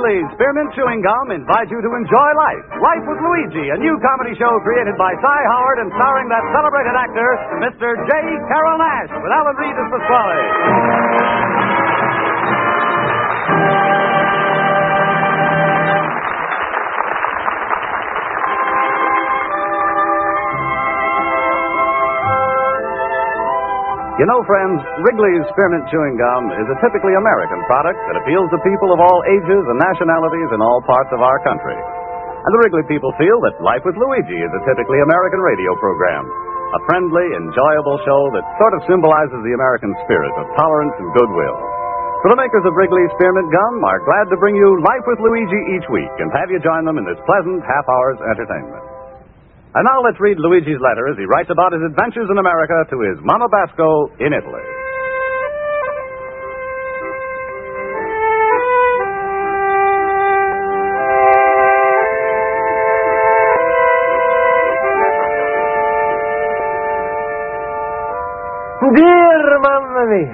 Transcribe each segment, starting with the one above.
Wrigley's Spearmint Chewing Gum invites you to enjoy life. Life with Luigi, a new comedy show created by Cy Howard and starring that celebrated actor, Mr. J. Carrol Naish, with Alan Reed as Pasquale. You know, friends, Wrigley's Spearmint Chewing Gum is a typically American product that appeals to people of all ages and nationalities in all parts of our country. And the Wrigley people feel that Life with Luigi is a typically American radio program, a friendly, enjoyable show that sort of symbolizes the American spirit of tolerance and goodwill. So the makers of Wrigley's Spearmint Gum are glad to bring you Life with Luigi each week and have you join them in this pleasant half-hour's entertainment. And now let's read Luigi's letter as he writes about his adventures in America to his Mama Basco in Italy. Dear Mamma Mia.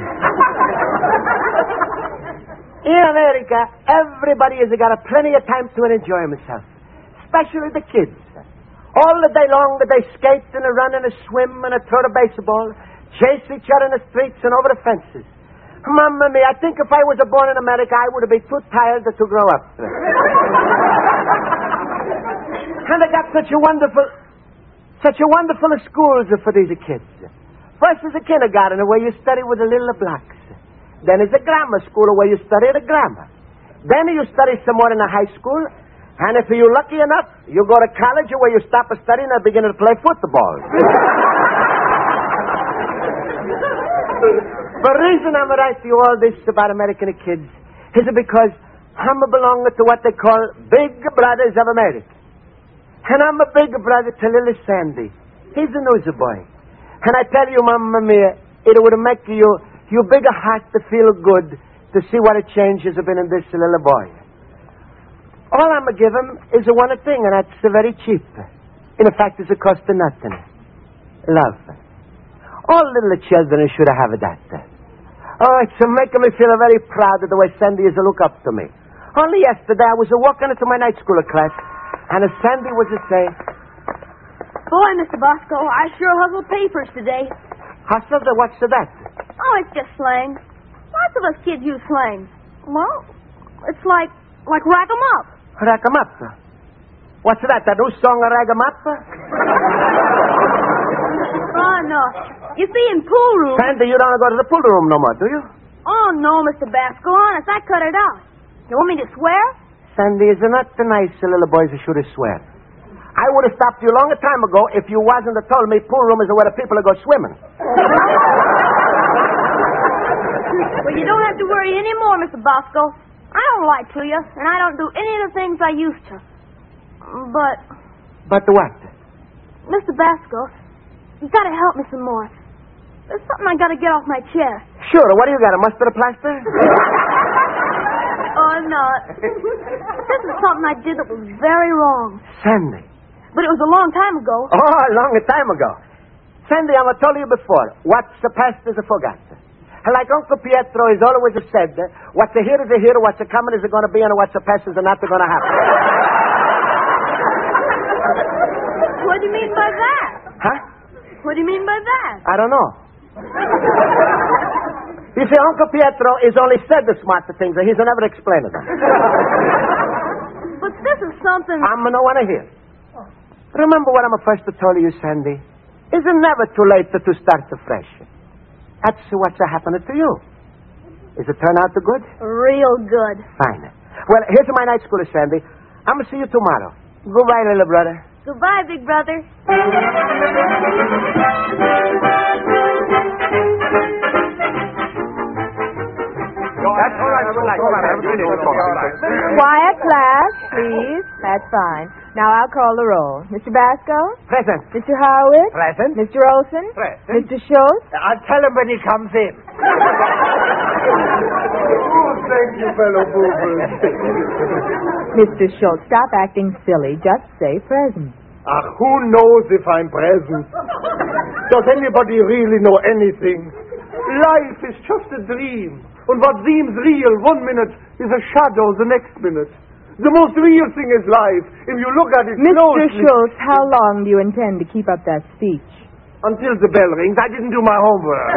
In America, everybody has got plenty of time to enjoy himself, especially the kids. All the day long they skate and run and swim and throw the baseball, chase each other in the streets and over the fences. Mamma mia, I think if I was born in America, I would be too tired to grow up. And they got such a wonderful schools for these kids. First is a kindergarten where you study with the little blocks. Then is a grammar school where you study the grammar. Then you study some more in a high school. And if you're lucky enough, you go to college where you stop studying and begin to play football. The reason I'm writing you all this about American kids is because I'm belonging to what they call Big Brothers of America. And I'm a big brother to little Sandy. He's a newsboy. And I tell you, Mamma Mia, it would make your bigger heart to feel good to see what a change has been in this little boy. All I'm going to give him is one thing, and that's very cheap. In fact, it's a cost of nothing. Love. All little children should have that. Oh, it's making me feel very proud of the way Sandy is to look up to me. Only yesterday, I was walking into my night school class, and Sandy was saying, Boy, Mr. Bosco, I sure hustled papers today. Hustle? What's that? Oh, it's just slang. Lots of us kids use slang. Well, it's like rack 'em up. Rack 'em up? What's that? That new song, Rag 'em Up? Oh, no. You see, in pool room... Sandy, you don't go to the pool room no more, do you? Oh, no, Mr. Basco. Honest, I cut it out. You want me to swear? Sandy, is not the nice little boys who should swear. I would have stopped you a long time ago if you wasn't have told me pool room is where the people go swimming. Well, you don't have to worry anymore, Mr. Bosco. I don't lie to you, and I don't do any of the things I used to. But... But what? Mr. Basco, you got to help me some more. There's something I got to get off my chest. Sure. What do you got, a mustard plaster? Oh, no. This is something I did that was very wrong. Sandy. But it was a long time ago. Oh, a long time ago. Sandy, I've told you before, what's past is forgot. Like Uncle Pietro has always said, what's here is here, what's coming is going to be, and what's past is not going to happen. What do you mean by that? Huh? What do you mean by that? I don't know. You see, Uncle Pietro has only said the smart things, and he's never explained them. But this is something... I'm no one to hear. Remember what I'm first to tell you, Sandy? It's never too late to start fresh. That's what's happening to you. Is it turn out good? Real good. Fine. Well, here's my night school, Sandy. I'm going to see you tomorrow. Goodbye, little brother. Goodbye, big brother. That's all right. Quiet, class, please. That's fine. Now I'll call the roll. Mr. Basco? Present. Mr. Howard? Present. Mr. Olson? Present. Mr. Schultz? I'll tell him when he comes in. Thank you, fellow boobers. Mr. Schultz, stop acting silly. Just say present. Who knows if I'm present? Does anybody really know anything? Life is just a dream. And what seems real 1 minute is a shadow the next minute. The most real thing is life. If you look at it Mr. closely... Schultz, how long do you intend to keep up that speech? Until the bell rings. I didn't do my homework.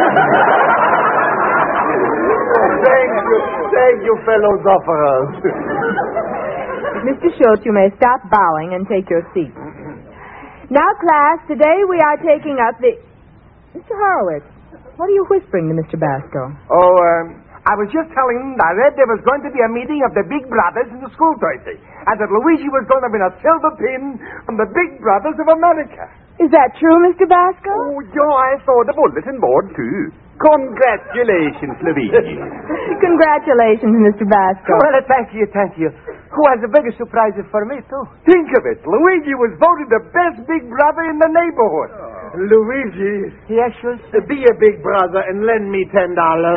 Thank you, fellow sufferers. Mr. Schultz, you may stop bowing and take your seat. Now, class, today we are taking up the... Mr. Horowitz, what are you whispering to Mr. Basco? I was just telling them I read there was going to be a meeting of the Big Brothers in the school Thursday, and that Luigi was going to win a silver pin from the Big Brothers of America. Is that true, Mr. Basco? Oh, yeah, I saw the bulletin board, too. Congratulations, Luigi. Congratulations, Mr. Basco. Well, thank you. Who has the biggest surprise for me, too? Think of it. Luigi was voted the best Big Brother in the neighborhood. Luigi, Yes, sure. be a big brother and lend me $10.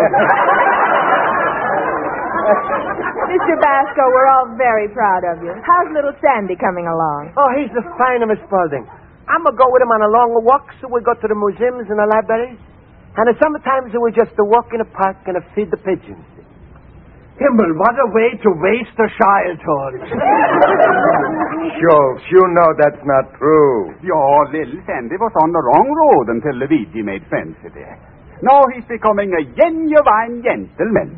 Mr. Basco, we're all very proud of you. How's little Sandy coming along? Oh, he's the fine of Miss Spaulding. I'm going to go with him on a long walk, so we go to the museums and the libraries. And sometimes we just walk in the park and feed the pigeons. Himmel, what a way to waste a childhood. Schultz, you know that's not true. Your little Sandy was on the wrong road until Luigi made friends with her. Now he's becoming a genuine gentleman.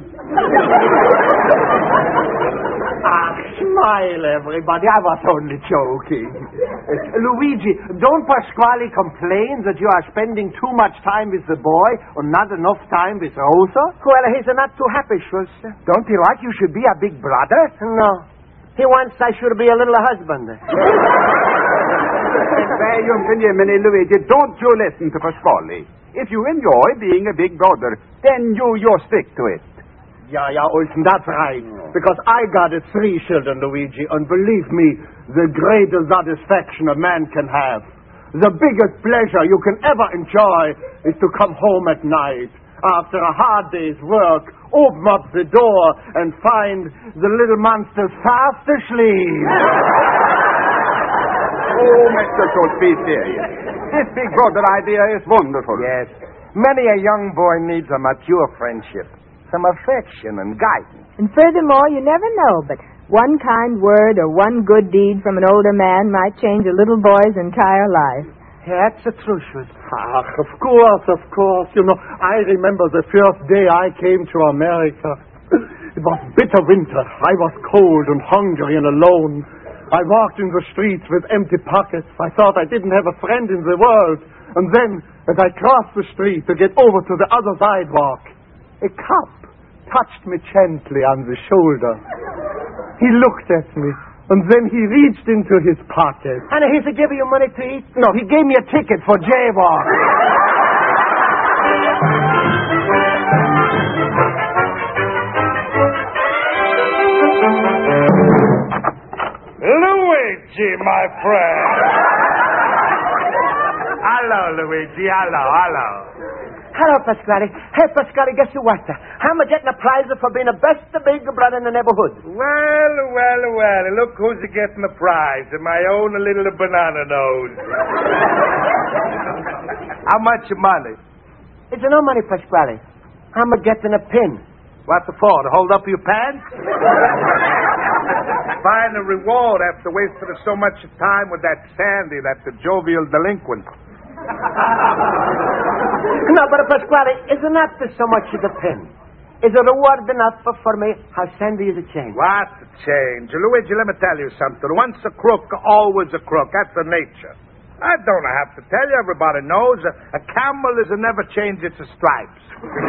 Smile, everybody. I was only joking. Luigi, don't Pasquale complain that you are spending too much time with the boy or not enough time with Rosa? Well, he's not too happy, Schultz. Don't he like you should be a big brother? No. He wants I should be a little husband. Luigi, don't you listen to Pasquale. If you enjoy being a big brother, then you stick to it. Yeah, Olsen, that's right. Because I got 3 children, Luigi, and believe me, the greatest satisfaction a man can have, the biggest pleasure you can ever enjoy is to come home at night after a hard day's work, open up the door, and find the little monsters fast asleep. Oh, Mr. Schultz, be serious. This big brother idea is wonderful. Yes. Many a young boy needs a mature friendship, some affection and guidance. And furthermore, you never know, but one kind word or one good deed from an older man might change a little boy's entire life. That's the truth, Schultz. Of course. You know, I remember the first day I came to America. It was bitter winter. I was cold and hungry and alone. I walked in the streets with empty pockets. I thought I didn't have a friend in the world. And then, as I crossed the street to get over to the other sidewalk, a cop touched me gently on the shoulder. He looked at me, and then he reached into his pocket. And he said, give you money to eat? No, he gave me a ticket for jaywalk. Luigi, my friend. Hello, Luigi. Hello. Hello, Pasquale. Hey, Pasquale, guess what? I'm getting a prize for being the best big brother in the neighborhood. Well. Look who's getting the prize. My own little banana nose. How much money? It's no money, Pasquale. I'm getting a pin. What for? To hold up your pants? Find a reward after wasting so much time with that Sandy, that jovial delinquent. No, but Pasquale, it's not so much the pin. Is a reward enough for me? How Sandy is a change? What a change? Luigi, let me tell you something. Once a crook, always a crook. That's the nature. I don't have to tell you. Everybody knows a camel is never change its stripes.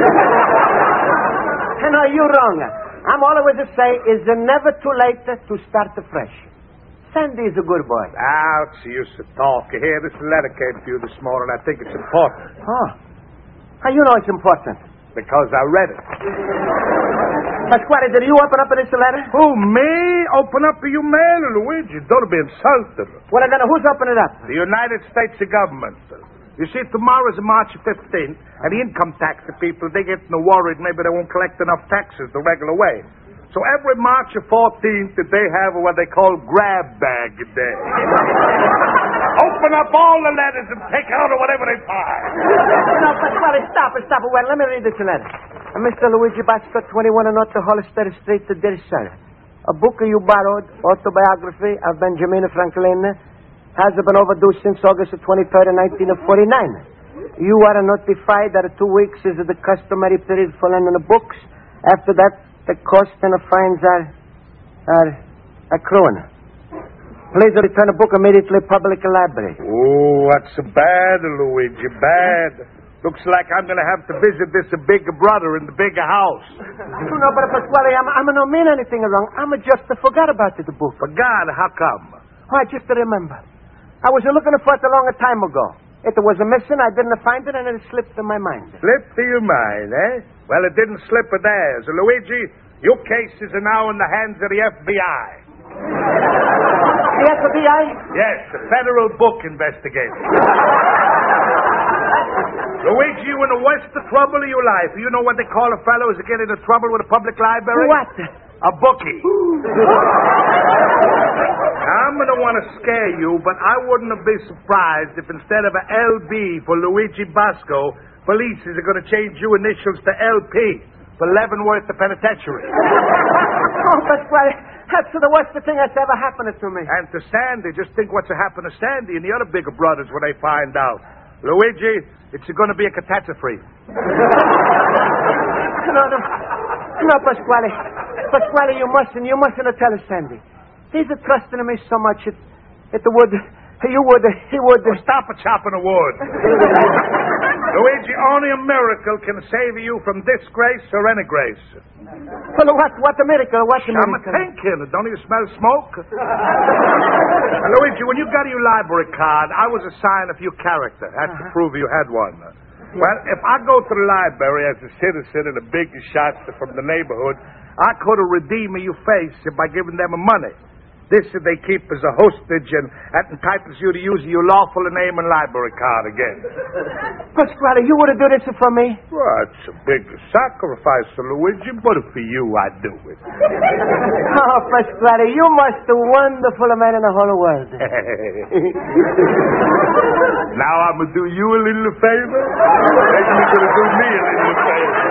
No, you're wrong. I'm always to say, is it never too late to start afresh? Sandy is a good boy. Ouch, you used to talk. Here, this letter came to you this morning. I think it's important. Oh. How you know it's important? Because I read it. Pasquale, did you open up this letter? Who, me? Open up your mail, Luigi. Don't be insulted. Well, then who's opening it up? The United States government. You see, tomorrow is March 15th, and the income tax people, they get worried maybe they won't collect enough taxes the regular way. So every March 14th, they have what they call grab bag day. Open up all the letters and take out whatever they find. No, Pasquale, stop. Well, let me read this letter. Mr. Luigi Basco, 21 North Hollister Street, dear sir. A book you borrowed, autobiography of Benjamin Franklin, has been overdue since August 23rd, 1949. You are notified that 2 weeks is the customary period for lending the books. After that, the cost and the fines are accruing. Please return the book immediately to public library. Oh, that's bad, Luigi, bad. Looks like I'm going to have to visit this bigger brother in the bigger house. No, but Pasquale, I'm not mean anything wrong. I'm just forgot about the book. Forgot? How come? Oh, I just remember. I was looking for it a long time ago. It was missing, I didn't find it, and it slipped in my mind. Slipped to your mind, eh? Well, it didn't slip of theirs. Luigi, your cases are now in the hands of the FBI. The FBI? Yes, the Federal Book Investigator. Luigi, you in the worst of trouble of your life. You know what they call a fellow who's getting into trouble with a public library? What? A bookie. I'm going to want to scare you, but I wouldn't have been surprised if instead of a LB for Luigi Basco, police are going to change your initials to LP for Leavenworth the Penitentiary. Oh, Pasquale, that's the worst thing that's ever happened to me. And to Sandy, just think what's happened to Sandy and the other bigger brothers when they find out. Luigi, it's going to be a catastrophe. No, Pasquale. Pasquale, you mustn't tell us, Sandy. He's trusting me so much, he would... Well, stop chopping the wood. Luigi, only a miracle can save you from disgrace or any grace. Well, what a miracle, what a I'm miracle. thinking. Don't you smell smoke? Luigi, when you got your library card, I was assigned a few characters. That's to prove you had one. Well, if I go to the library as a citizen and the biggest shots from the neighborhood, I could have redeemed your face by giving them money. This they keep as a hostage, and that entitles you to use your lawful name and library card again. Pasquale, you would do this for me? Well, it's a big sacrifice, Luigi, but for you, I'd do it. Oh, Pasquale, you must be a wonderful man in the whole world. Now I'm going to do you a little favor. Maybe you're going to do me a little favor.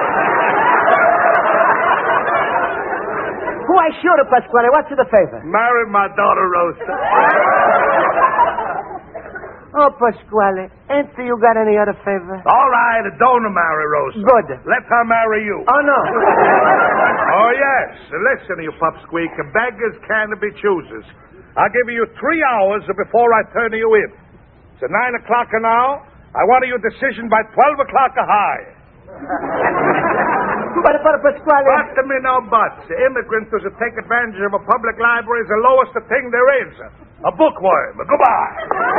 Why, sure, Pasquale. What's the favor? Marry my daughter, Rosa. Oh, Pasquale, ain't you got any other favor? All right, don't marry Rosa. Good. Let her marry you. Oh, no. Oh, yes. Listen, you pupsqueak. Beggars can't be choosers. I'll give you 3 hours before I turn you in. It's 9 o'clock now. I want your decision by 12 o'clock high. But Pasquale... But to me, no buts. Immigrants who take advantage of a public library is the lowest thing there is. A bookworm. Goodbye.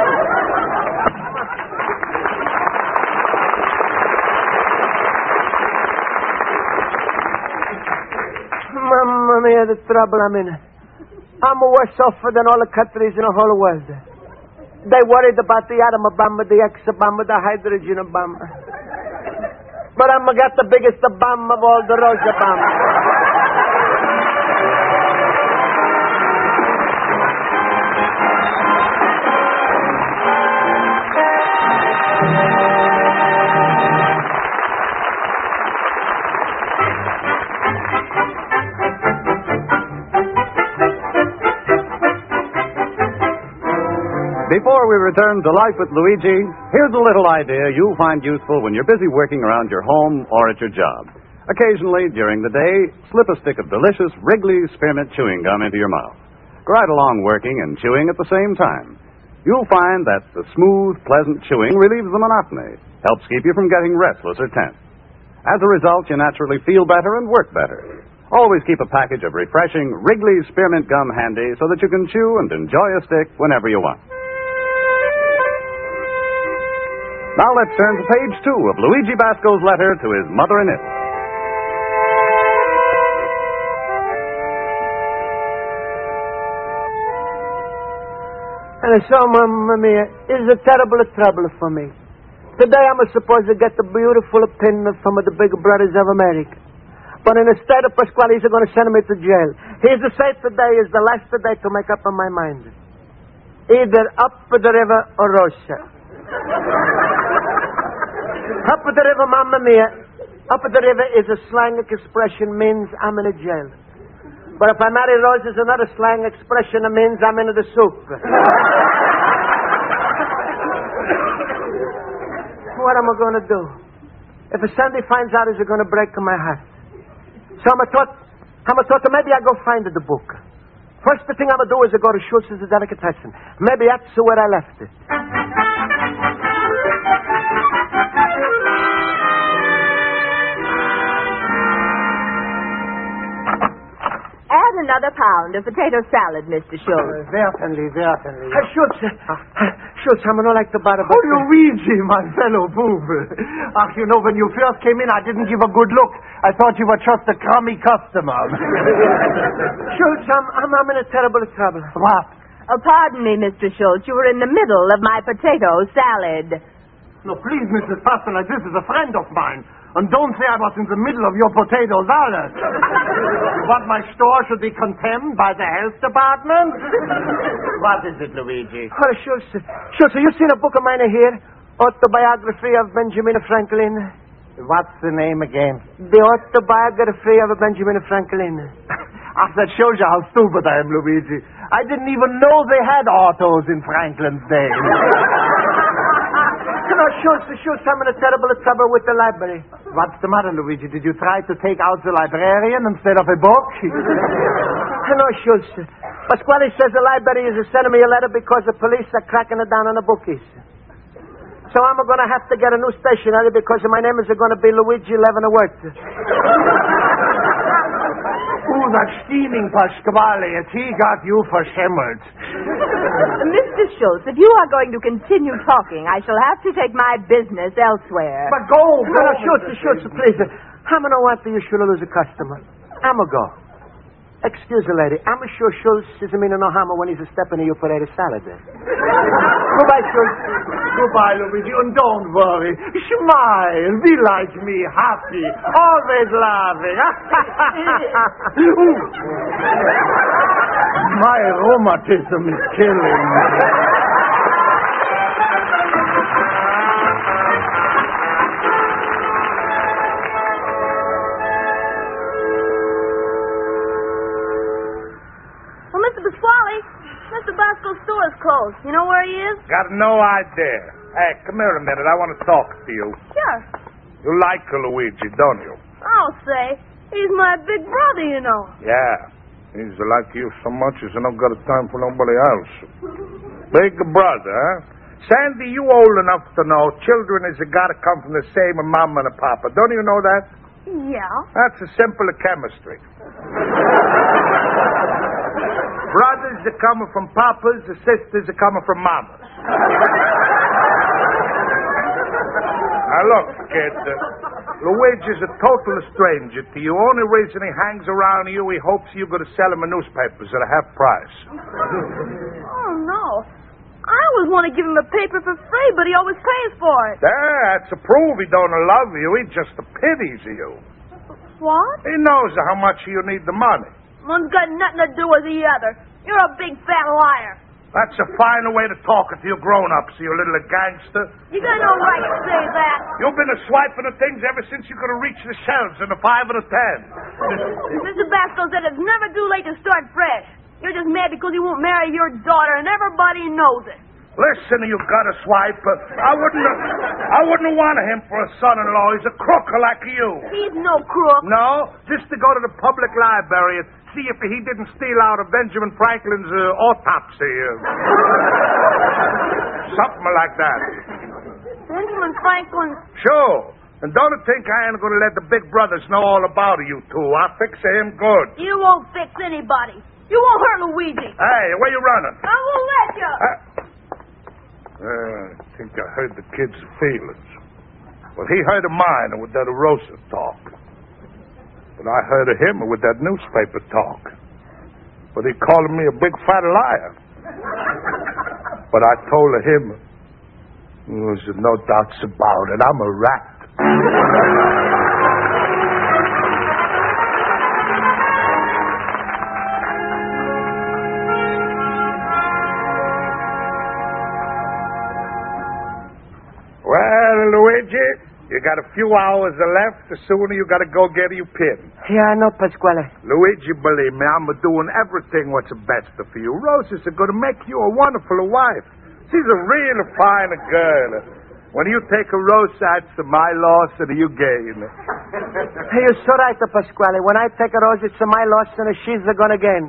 Mamma mia, the trouble I'm in. I'm worse off than all the countries in the whole world. They worried about the atom bomb, the X-bomb, the hydrogen bomb. But I'm got the biggest bomb of all, the Rosa bomb. Before we return to Life with Luigi, here's a little idea you'll find useful when you're busy working around your home or at your job. Occasionally, during the day, slip a stick of delicious Wrigley's Spearmint Chewing Gum into your mouth. Right along working and chewing at the same time. You'll find that the smooth, pleasant chewing relieves the monotony, helps keep you from getting restless or tense. As a result, you naturally feel better and work better. Always keep a package of refreshing Wrigley's Spearmint Gum handy so that you can chew and enjoy a stick whenever you want. Now let's turn to page 2 of Luigi Basco's letter to his mother-in-law. And so, Mamma mia, it's a terrible trouble for me. Today I'm supposed to get the beautiful pin from the big brothers of America. But instead of Pasquale, he's going to send me to jail. He's to say today is the last day to make up in my mind. Either up the river or Rosa. Up the river, Mamma mia. Up the river is a slang expression, means I'm in a jail. But if I marry Rose is another slang expression that means I'm into the soup. What am I going to do? If Sandy finds out, is it going to break my heart? So I'm thought that maybe I go find the book. First thing I'm going to do is I go to Schultz's Delicatessen. Maybe that's where I left it. Add another pound of potato salad, Mr. Schultz. Certainly. Schultz, I'm not like the bottom. Oh, Luigi, my fellow boob. You know, when you first came in, I didn't give a good look. I thought you were just a crummy customer. Schultz, I'm in a terrible trouble. What? Oh, pardon me, Mr. Schultz. You were in the middle of my potato salad. No, please, Mrs. Pasternak, this is a friend of mine. And don't say I was in the middle of your potato salad. What, my store should be condemned by the health department? What is it, Luigi? Oh, Schultz, you seen a book of mine here? Autobiography of Benjamin Franklin. What's the name again? The Autobiography of Benjamin Franklin. That shows you how stupid I am, Luigi. I didn't even know they had autos in Franklin's day. No, Schultz, I'm in a terrible trouble with the library. What's the matter, Luigi? Did you try to take out the librarian instead of a book? No, Schultz. Pasquale says the library is sending me a letter because the police are cracking it down on the bookies. So I'm going to have to get a new stationery because my name is going to be Luigi Leavenworth. Oh, that steaming Pasquale, he got you for shimmered. Mr. Schultz, if you are going to continue talking, I shall have to take my business elsewhere. But go. No, Schultz, please. I'm going to want you should lose a customer. I'm going to go. Excuse me, lady. I'm sure Schultz isn't meaning no harm when he's a stepping to your potato salad. Goodbye, Schultz. Goodbye, Luigi, and don't worry. Smile. Be like me, happy, always laughing. My rheumatism is killing me. Well, Mr. Pasquale, Mr. Bosco's store is closed. You know where he is? Got no idea. Hey, come here a minute. I want to talk to you. Sure. You like Luigi, don't you? I'll say. He's my big brother, you know. Yeah. He's like you so much he's not got time for nobody else. Big brother, huh? Sandy, you old enough to know children is gotta come from the same mama and a papa. Don't you know that? Yeah. That's a simple chemistry. Brothers are coming from papas, the sisters are coming from mamas. Now look, kid, Luigi's a total stranger to you. Only reason he hangs around you, he hopes you're going to sell him newspapers at a half price. Oh, no. I always want to give him a paper for free, but he always pays for it. That's to prove he don't love you. He just pities you. What? He knows how much you need the money. One's got nothing to do with the other. You're a big fat liar. That's a finer way to talk to your grown-ups, you little gangster. You got no right to say that. You've been swiping the things ever since you could have reached the shelves in the 5 and the 10. Mr. Basco said it's never too late to start fresh. You're just mad because he won't marry your daughter, and everybody knows it. Listen, you gutter swipe. I wouldn't want him for a son-in-law. He's a crook like you. He's no crook. No, just to go to the public library and see if he didn't steal out of Benjamin Franklin's autopsy. Something like that. Benjamin Franklin. Sure. And don't think I ain't going to let the big brothers know all about you two. I'll fix him good. You won't fix anybody. You won't hurt Luigi. Hey, where you running? I won't let you. I think I heard the kid's feelings. Well, he heard of mine with that erosive talk. But I heard of him with that newspaper talk. But he called me a big fat liar. But I told him, there's no doubts about it, I'm a rat. Well, Luigi, You got a few hours left. The sooner you got to go get your pin. Yeah, I know, Pasquale. Luigi, believe me, I'm doing everything what's best for you. Rose is going to make you a wonderful wife. She's a real fine girl. When you take a Rose, that's my loss and you gain. Hey, you're so right, Pasquale. When I take a Rose, it's my loss and she's going to gain.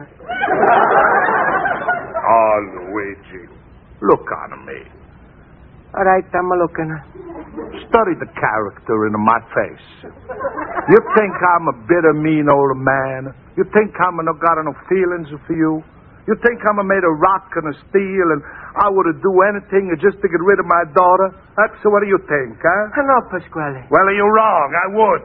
Oh, Luigi, look on me. All right, I'm looking. Study the character in my face. You think I'm a bitter, mean old man? You think I'm not got no feelings for you? You think I'm made of rock and of steel and I would do anything just to get rid of my daughter? That's what do you think, huh? No, Pasquale. Well, you're wrong. I would.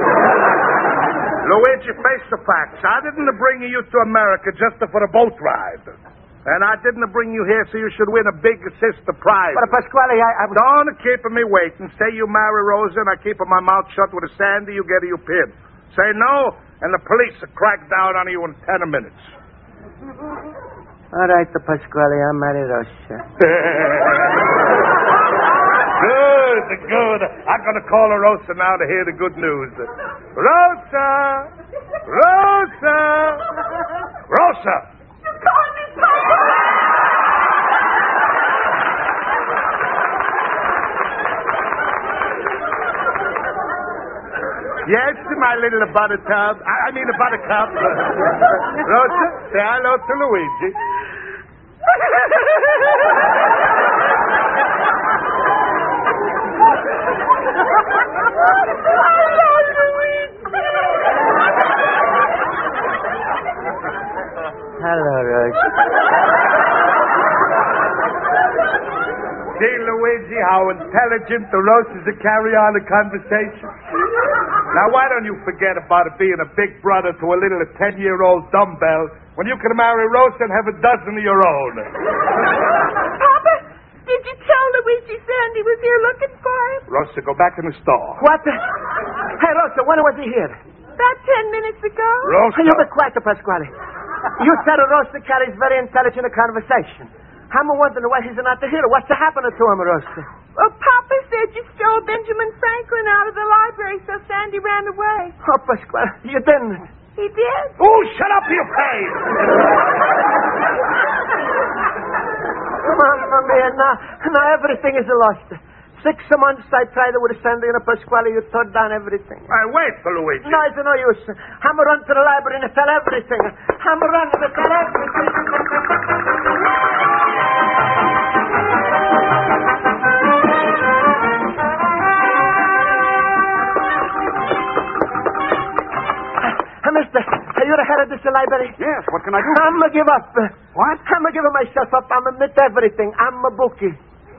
Luigi, face the facts. I didn't bring you to America just for a boat ride. And I didn't bring you here so you should win a big sister prize. But, Pasquale, I was... Don't keep me waiting. Say you marry Rosa and I keep my mouth shut with a Sandy, you get your pin. Say no, and the police will crack down on you in 10 minutes. All right, Pasquale, I'm marry Rosa. Good. I'm going to call her Rosa now to hear the good news. Rosa! Yes, my little buttercup. I mean a buttercup. Rosa, say hello to Luigi. Hello, Rose. See, Luigi, how intelligent the Rose is to carry on a conversation. Now, why don't you forget about it being a big brother to a little 10-year-old dumbbell when you can marry Rose and have a dozen of your own? Papa, did you tell Luigi Sandy was here looking for him? Rosa, go back in the store. What? Hey, Rosa, when was he here? About 10 minutes ago. Rosa. You be quiet, Pasquale. You said Rosa carries very intelligent conversation. I'm wondering why he's not here. What's happening to him, Rosa? Well, Papa said you stole Benjamin Franklin out of the library, so Sandy ran away. Oh, Pasquale, you didn't. He did? Oh, shut up, you face! Mamma mia, now everything is lost. 6 months I tried with Sandy and Pasquale. You tore down everything. Wait for Luigi. No, it's no use. I'm run to the library and tell everything. I'm run to tell everything. Mister, are you the head of this library? Yes, what can I do? I'm going to give up. What? I'm going to give myself up. I'm going to admit everything. I'm a bookie.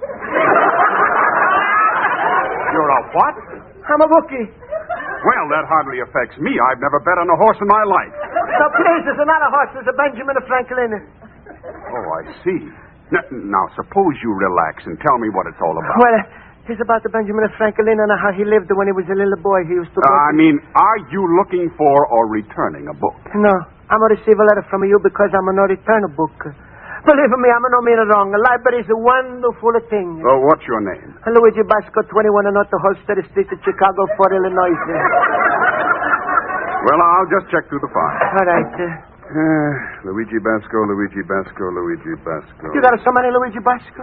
You're a what? I'm a bookie. Well, that hardly affects me. I've never bet on a horse in my life. No, please, there's not a horse. There's a Benjamin Franklin. Oh, I see. Now, suppose you relax and tell me what it's all about. Well, it's about the Benjamin Franklin and how he lived when he was a little boy. He used to... are you looking for or returning a book? No, I'm going to receive a letter from you because I'm going to return a book. Believe me, I'm no mean wrong. A library is a wonderful thing. Oh, what's your name? Luigi Basco, 21 North Holster Street, Chicago, 4 Illinois. Well, I'll just check through the file. All right. Luigi Basco. You got so many Luigi Basco?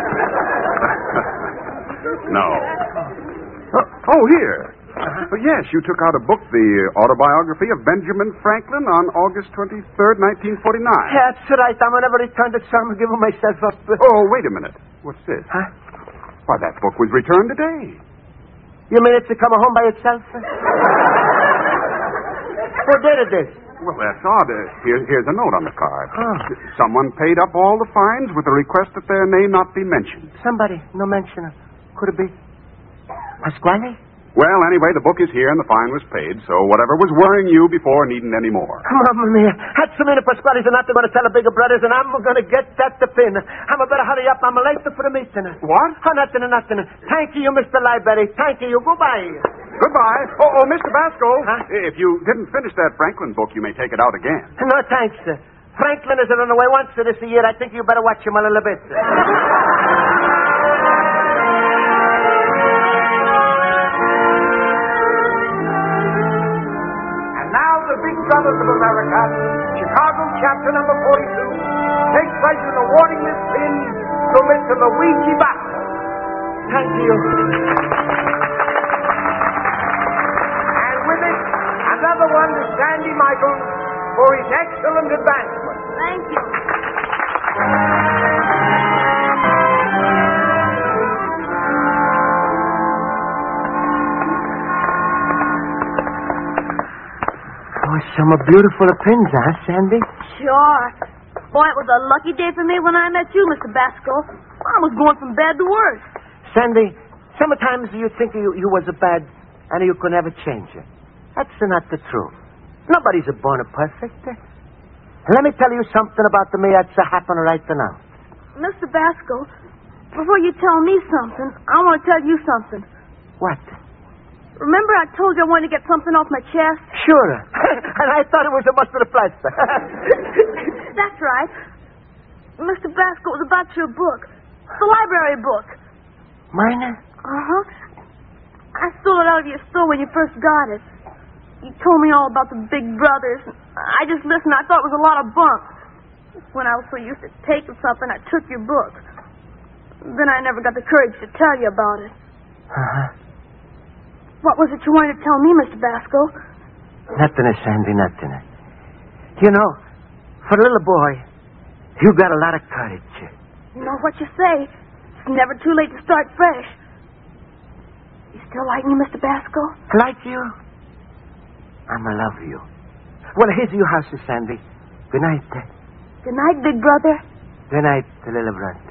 No. Oh, here. Yes, you took out a book, the autobiography of Benjamin Franklin on August 23rd, 1949. That's right. I'm going to never return it, so I'm going to give myself up. Oh, wait a minute. What's this? Huh? Why, that book was returned today. You mean it's to come home by itself? Who did this? Well, that's odd. Here's a note on the card. Oh. Someone paid up all the fines with a request that their name not be mentioned. Somebody. No mentioner. Could it be Pasquale? Well, anyway, the book is here and the fine was paid, so whatever was worrying you before needn't any more. Mamma mia. That's so many Pasquales are not going to tell the bigger brothers, and I'm going to get that to pin. I'm better hurry up. I'm late for the meeting. What? Oh, nothing. Thank you, Mr. Library. Thank you. Goodbye. Goodbye. Oh, Mr. Basco. Huh? If you didn't finish that Franklin book, you may take it out again. No, thanks. Franklin is running away once this year. I think you better watch him a little bit. Brothers of America, Chicago chapter number 42, take pleasure in awarding this pin to Mr. Luigi Basco. Thank you. And with it, another one to Sandy Michaels for his excellent advancement. Thank you. Oh, some beautiful pins, huh, Sandy? Sure. Boy, it was a lucky day for me when I met you, Mr. Basco. I was going from bad to worse. Sandy, sometimes you think you was a bad and you could never change it. That's not the truth. Nobody's born perfect. Let me tell you something about me that's happening right now. Mr. Basco, before you tell me something, I want to tell you something. What? Remember I told you I wanted to get something off my chest? Sure. And I thought it was a mustard plaster. That's right. Mr. Basco, it was about your book. The library book. Mine? Uh-huh. I stole it out of your store when you first got it. You told me all about the big brothers. I just listened. I thought it was a lot of bunk. When I was so used to taking something, I took your book. Then I never got the courage to tell you about it. Uh-huh. What was it you wanted to tell me, Mr. Basco? Nothing, Sandy, nothing. You know, for a little boy, you got a lot of courage. You know what you say. It's never too late to start fresh. You still like me, Mr. Basco? Like you? I'ma love you. Well, here's your house, Sandy. Good night. Good night, big brother. Good night, little brother.